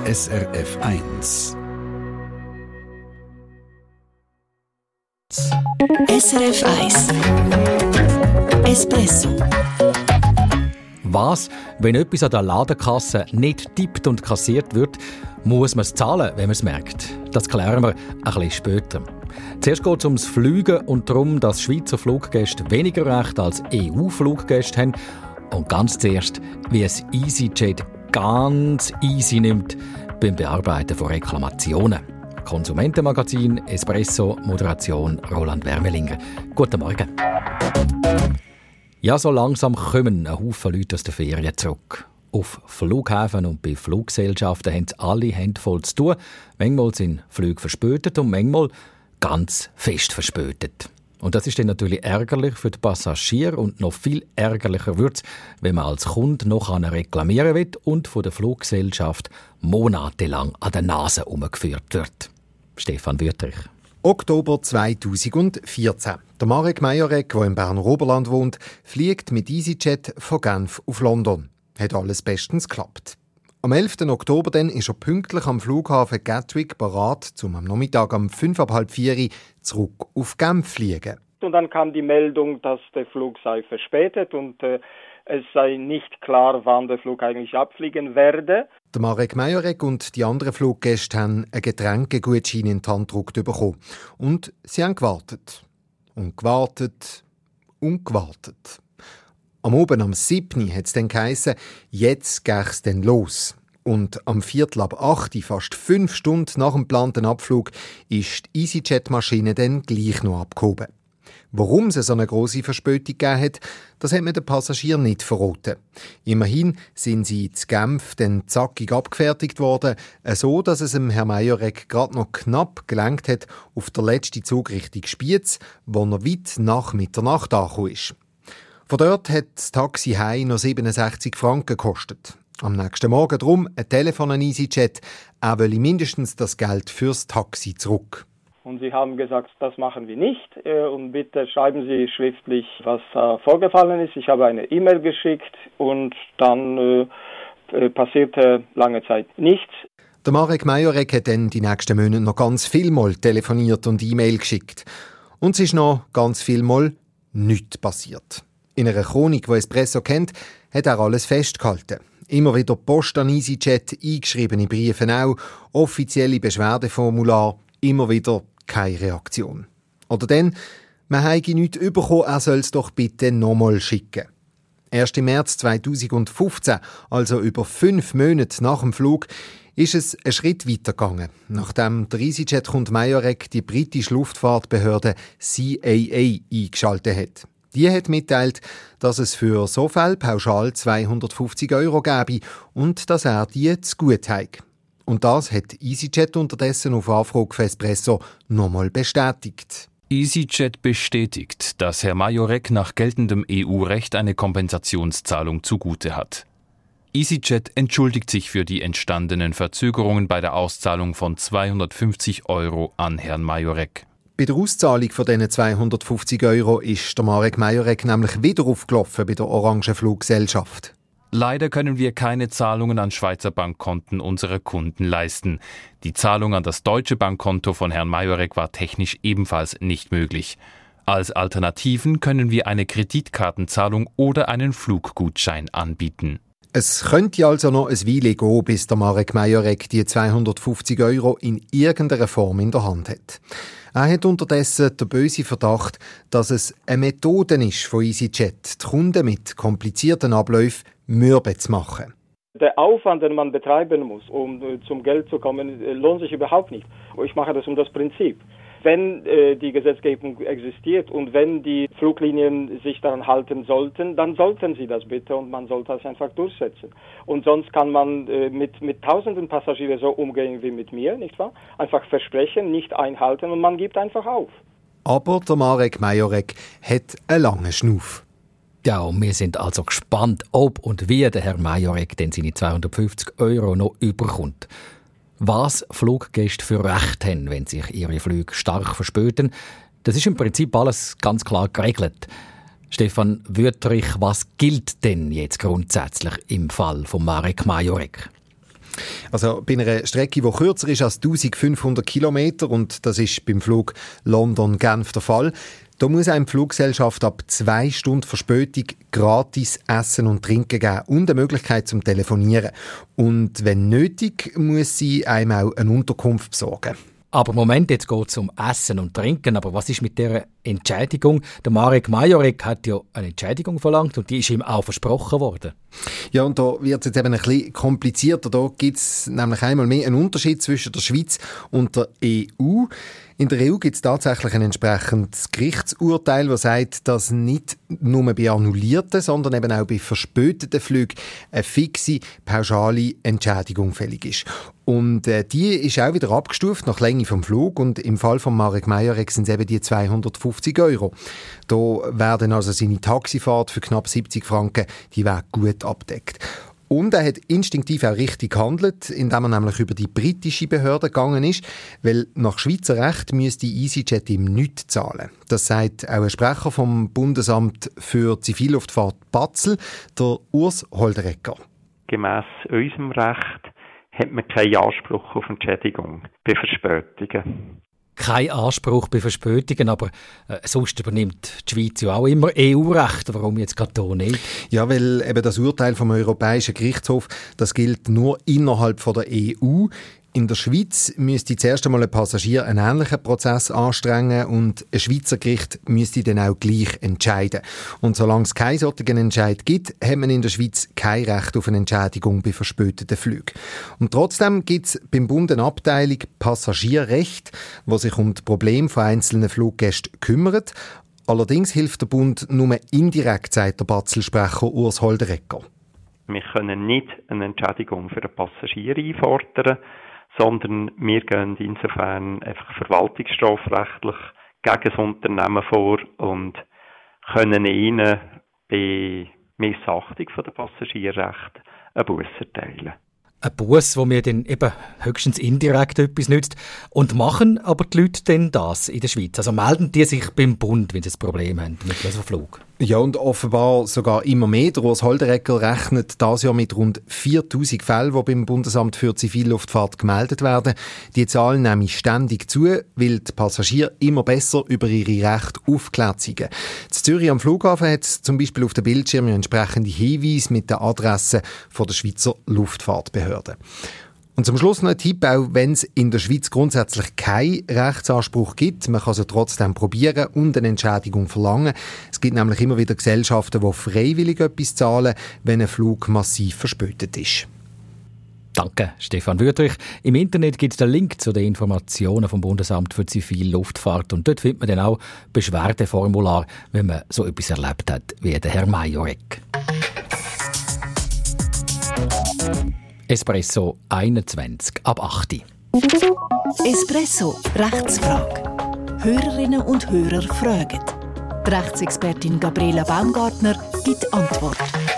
SRF 1. SRF 1 Espresso. Was, wenn etwas an der Ladenkasse nicht tippt und kassiert wird, muss man es zahlen, wenn man es merkt? Das klären wir ein bisschen später. Zuerst geht es ums Fliegen und darum, dass Schweizer Fluggäste weniger Recht als EU-Fluggäste haben. Und ganz zuerst, wie es EasyJet ganz easy nimmt beim Bearbeiten von Reklamationen. Konsumentenmagazin, Espresso, Moderation Roland Wermelinger. Guten Morgen. Ja, so langsam kommen ein Haufen Leute aus den Ferien zurück. Auf Flughäfen und bei Fluggesellschaften haben alle Hände voll zu tun. Manchmal sind Flüge verspätet und manchmal ganz fest verspätet. Und das ist dann natürlich ärgerlich für die Passagiere und noch viel ärgerlicher wird es, wenn man als Kunde noch reklamieren will und von der Fluggesellschaft monatelang an der Nase herumgeführt wird. Stefan Wüttrich. Oktober 2014. Der Marek Majorek, der im Berner Oberland wohnt, fliegt mit EasyJet von Genf auf London. Hat alles bestens geklappt. Am 11. Oktober dann ist er pünktlich am Flughafen Gatwick bereit, um am Nachmittag um 3:45 zurück auf Genf zu fliegen. Und dann kam die Meldung, dass der Flug sei verspätet und es sei nicht klar, wann der Flug eigentlich abfliegen werde. Der Marek Majorek und die anderen Fluggäste haben einen Getränkegutschein in die Hand gedrückt bekommen. Und sie haben gewartet. Und gewartet. Und gewartet. Am Abend am 7. hat es dann geheissen, jetzt gehe es dann los. Und am 7:45, fast 5 Stunden nach dem geplanten Abflug, ist die EasyJet-Maschine dann gleich noch abgehoben. Warum es so eine grosse Verspätung gegeben hat, das hat mir den Passagieren nicht verraten. Immerhin sind sie in Genf dann zackig abgefertigt worden, so dass es dem Herrn Majorek gerade noch knapp gelangt hat auf der letzten Zug Richtung Spiez, wo er weit nach Mitternacht angekommen ist. Von dort hat das Taxi heim noch 67 Franken gekostet. Am nächsten Morgen drum ein Telefon an EasyJet, er wolle mindestens das Geld fürs Taxi zurück. Und sie haben gesagt, das machen wir nicht und bitte schreiben Sie schriftlich, was vorgefallen ist. Ich habe eine E-Mail geschickt und dann passierte lange Zeit nichts. Der Marek Majorek hat dann die nächsten Monate noch ganz viel Mal telefoniert und E-Mail geschickt. Und es ist noch ganz viel Mal nichts passiert. In einer Chronik, die Espresso kennt, hat er alles festgehalten. Immer wieder Post an EasyJet, eingeschriebene Briefe auch, offizielle Beschwerdeformular, immer wieder keine Reaktion. Oder dann, man habe nichts bekommen, er soll es doch bitte nochmal schicken. Erst im März 2015, also über 5 Monate nach dem Flug, ist es einen Schritt weitergegangen, nachdem der EasyJet-Kunde Majorek die britische Luftfahrtbehörde CAA eingeschaltet hat. Die hat mitteilt, dass es für so Fälle pauschal 250 € gäbe und dass er die zu gut hat. Und das hat EasyJet unterdessen auf Anfrage für Espresso nochmal bestätigt. EasyJet bestätigt, dass Herr Majorek nach geltendem EU-Recht eine Kompensationszahlung zugute hat. EasyJet entschuldigt sich für die entstandenen Verzögerungen bei der Auszahlung von 250 € an Herrn Majorek. Bei der Auszahlung von diesen 250 € ist der Marek Majorek nämlich wieder aufgelaufen bei der Orange Fluggesellschaft. Leider können wir keine Zahlungen an Schweizer Bankkonten unserer Kunden leisten. Die Zahlung an das deutsche Bankkonto von Herrn Majorek war technisch ebenfalls nicht möglich. Als Alternativen können wir eine Kreditkartenzahlung oder einen Fluggutschein anbieten. Es könnte also noch ein Weile gehen, bis der Marek Majorek die 250 € in irgendeiner Form in der Hand hat. Er hat unterdessen den bösen Verdacht, dass es eine Methode ist von EasyJet, die Kunden mit komplizierten Abläufen mürbe zu machen. Der Aufwand, den man betreiben muss, um zum Geld zu kommen, lohnt sich überhaupt nicht. Ich mache das um das Prinzip. Wenn die Gesetzgebung existiert und wenn die Fluglinien sich daran halten sollten, dann sollten sie das bitte und man sollte das einfach durchsetzen. Und sonst kann man mit tausenden Passagieren so umgehen wie mit mir, nicht wahr? Einfach versprechen, nicht einhalten und man gibt einfach auf. Aber der Marek Majorek hat einen langen Schnuff. Ja, und wir sind also gespannt, ob und wie der Herr Majorek denn seine 250 € noch überkommt. Was Fluggäste für Recht haben, wenn sich ihre Flüge stark verspäten, das ist im Prinzip alles ganz klar geregelt. Stefan Wüttrich, was gilt denn jetzt grundsätzlich im Fall von Marek Majorek? Also bei einer Strecke, die kürzer ist als 1500 Kilometer, und das ist beim Flug London-Genf der Fall, da muss einem die Fluggesellschaft ab 2 Stunden Verspätung gratis Essen und Trinken geben und eine Möglichkeit zum Telefonieren. Und wenn nötig, muss sie einem auch eine Unterkunft besorgen. Aber Moment, jetzt geht es um Essen und Trinken. Aber was ist mit dieser Entschädigung? Der Marek Majorek hat ja eine Entschädigung verlangt und die ist ihm auch versprochen worden. Ja, und da wird es jetzt eben ein bisschen komplizierter. Da gibt es nämlich einmal mehr einen Unterschied zwischen der Schweiz und der EU. In der EU gibt es tatsächlich ein entsprechendes Gerichtsurteil, das sagt, dass nicht nur bei annullierten, sondern eben auch bei verspäteten Flügen eine fixe, pauschale Entschädigung fällig ist. Und die ist auch wieder abgestuft nach Länge vom Flug, und im Fall von Marek Majorek sind es eben die 250 €. Da werden also seine Taxifahrt für knapp 70 Franken die Weg gut abdeckt. Und er hat instinktiv auch richtig gehandelt, indem er nämlich über die britische Behörde gegangen ist, weil nach Schweizer Recht müsste EasyJet ihm nichts zahlen. Das sagt auch ein Sprecher vom Bundesamt für Zivilluftfahrt Basel, der Urs Holderecker. Gemäss unserem Recht hat man keinen Anspruch auf Entschädigung bei Verspätungen. Kein Anspruch bei Verspätungen, aber sonst übernimmt die Schweiz ja auch immer EU-Recht. Warum jetzt gerade hier nicht? Ja, weil eben das Urteil vom Europäischen Gerichtshof, das gilt nur innerhalb von der EU. In der Schweiz müsste zuerst einmal ein Passagier einen ähnlichen Prozess anstrengen und ein Schweizer Gericht müsste dann auch gleich entscheiden. Und solange es keinen solchen Entscheid gibt, hat man in der Schweiz kein Recht auf eine Entschädigung bei verspäteten Flügen. Und trotzdem gibt es beim Bund eine Abteilung Passagierrecht, die sich um die Probleme von einzelnen Fluggästen kümmert. Allerdings hilft der Bund nur indirekt, sagt der Basel-Sprecher Urs Holderecker. Wir können nicht eine Entschädigung für einen Passagier einfordern, sondern wir gehen insofern einfach verwaltungsstrafrechtlich gegen das Unternehmen vor und können ihnen bei Missachtung der Passagierrechte eine Busse erteilen. Ein Buss, wo mir dann eben höchstens indirekt etwas nützt. Und machen aber die Leute denn das in der Schweiz? Also melden die sich beim Bund, wenn sie ein Problem haben mit diesem Flug? Ja, und offenbar sogar immer mehr. Der Urs Holderecker rechnet dieses Jahr mit rund 4000 Fällen, die beim Bundesamt für Zivilluftfahrt gemeldet werden. Die Zahl nehmen ständig zu, weil die Passagiere immer besser über ihre Rechte aufgeklärt sind. In Zürich am Flughafen hat es zum Beispiel auf dem Bildschirm entsprechende Hinweise mit der Adresse von der Schweizer Luftfahrtbehörde. Und zum Schluss noch ein Tipp, auch wenn es in der Schweiz grundsätzlich keinen Rechtsanspruch gibt, man kann es trotzdem probieren und eine Entschädigung verlangen. Es gibt nämlich immer wieder Gesellschaften, die freiwillig etwas zahlen, wenn ein Flug massiv verspätet ist. Danke, Stefan Wüthrich. Im Internet gibt es den Link zu den Informationen vom Bundesamt für Zivilluftfahrt und dort findet man dann auch Beschwerdeformular, wenn man so etwas erlebt hat wie der Herr Majorek. Espresso 21 ab 8. Espresso, Rechtsfrage. Hörerinnen und Hörer fragen. Die Rechtsexpertin Gabriela Baumgartner gibt Antwort.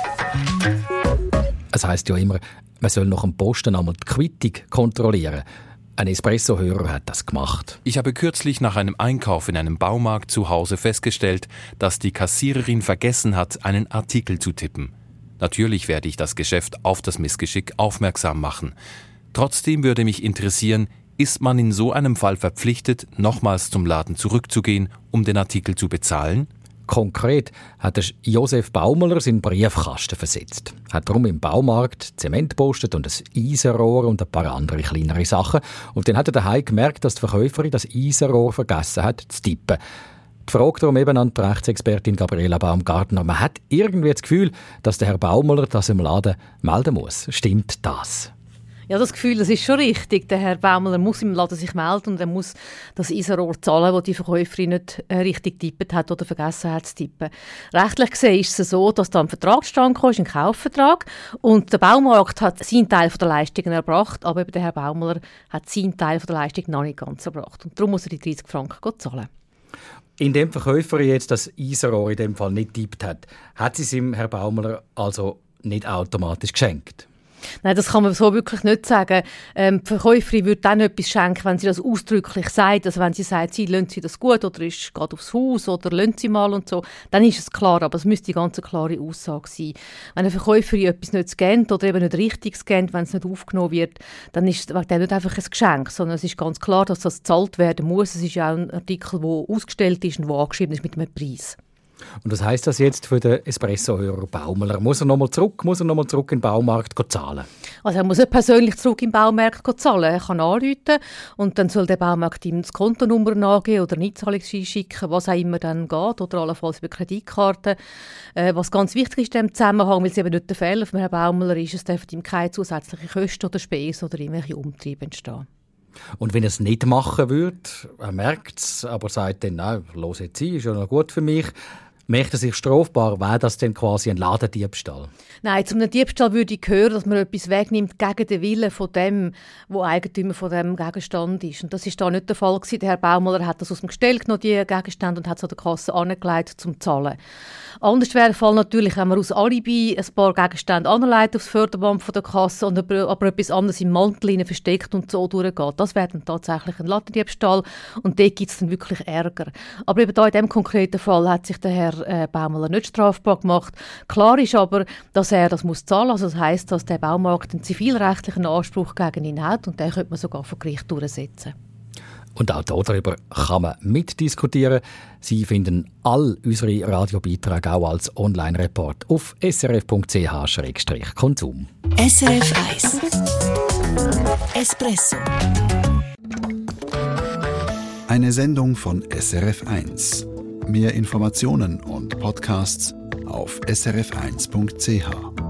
Es heisst ja immer, man soll nach dem Posten einmal die Quittung kontrollieren. Ein Espresso-Hörer hat das gemacht. Ich habe kürzlich nach einem Einkauf in einem Baumarkt zu Hause festgestellt, dass die Kassiererin vergessen hat, einen Artikel zu tippen. Natürlich werde ich das Geschäft auf das Missgeschick aufmerksam machen. Trotzdem würde mich interessieren, ist man in so einem Fall verpflichtet, nochmals zum Laden zurückzugehen, um den Artikel zu bezahlen? Konkret hat Josef Baumler seinen Briefkasten versetzt. Hat darum im Baumarkt Zement gepostet und ein Eisenrohr und ein paar andere kleinere Sachen. Und dann hat er daheim gemerkt, dass die Verkäuferin das Eisenrohr vergessen hat zu tippen. Die Frage darum eben an die Rechtsexpertin Gabriela Baumgartner. Man hat irgendwie das Gefühl, dass der Herr Baumler das im Laden melden muss. Stimmt das? Ja, das Gefühl, das ist schon richtig. Der Herr Baumler muss im Laden sich melden und er muss das Eisenrohr zahlen, das die Verkäuferin nicht richtig getippt hat oder vergessen hat zu tippen. Rechtlich gesehen ist es so, dass da ein Vertragsstand kam, ein Kaufvertrag, und der Baumarkt hat seinen Teil der Leistungen erbracht, aber eben der Herr Baumler hat seinen Teil der Leistung noch nicht ganz erbracht. Und darum muss er die 30 Franken zahlen. Indem die Verkäuferin jetzt das Eisenrohr in dem Fall nicht getippt hat, hat sie es ihm, Herr Baumler, also nicht automatisch geschenkt? Nein, das kann man so wirklich nicht sagen. Die Verkäuferin würde dann etwas schenken, wenn sie das ausdrücklich sagt. Also wenn sie sagt, lassen Sie das gut oder ist gerade aufs Haus oder lassen Sie mal und so, dann ist es klar, aber es müsste eine ganz klare Aussage sein. Wenn eine Verkäuferin etwas nicht scannt oder eben nicht richtig scannt, wenn es nicht aufgenommen wird, dann ist es nicht einfach ein Geschenk, sondern es ist ganz klar, dass das gezahlt werden muss. Es ist ja auch ein Artikel, der ausgestellt ist und der angeschrieben ist mit einem Preis. Und was heisst das jetzt für den Espresso-Hörer Baumler? Muss er nochmal zurück in den Baumarkt zahlen? Also er muss nicht persönlich zurück im Baumarkt zahlen. Er kann anrufen und dann soll der Baumarkt ihm das Kontonummer angeben oder eine Einzahlungsschein schicken, was auch immer dann geht, oder allenfalls über Kreditkarte. Was ganz wichtig ist in diesem Zusammenhang, weil es eben nicht der Fehler von Herrn Baumler ist, es dürfen ihm keine zusätzlichen Kosten oder Spesen oder irgendwelche Umtriebe entstehen. Und wenn er es nicht machen würde, er merkt es, aber sagt dann, nein, los jetzt ein, ist ja noch gut für mich, merkt er sich strafbar, wäre das dann quasi ein Ladendiebstahl? Nein, zu einem Diebstahl würde ich hören, dass man etwas wegnimmt gegen den Willen von dem, der Eigentümer von dem Gegenstand ist. Und das war da nicht der Fall gewesen. Der Herr Baumler hat das aus dem Gestell genommen, die Gegenstände, und hat es an der Kasse angelegt, zum Zahlen. Anders wäre der Fall natürlich, wenn man aus Alibi ein paar Gegenstände anlegt aufs Förderband von der Kasse und aber etwas anderes im Mantel versteckt und so durchgeht. Das wäre dann tatsächlich ein Ladendiebstahl und dort gibt es dann wirklich Ärger. Aber eben da in diesem konkreten Fall hat sich der Herr Baumler nicht strafbar gemacht. Klar ist aber, dass er das muss zahlen. Also das heisst, dass der Baumarkt einen zivilrechtlichen Anspruch gegen ihn hat und den könnte man sogar vor Gericht durchsetzen. Und auch darüber kann man mitdiskutieren. Sie finden all unsere Radiobeiträge auch als Online-Report auf srf.ch/konsum. SRF 1 Espresso. Eine Sendung von SRF 1. Mehr Informationen und Podcasts auf srf1.ch.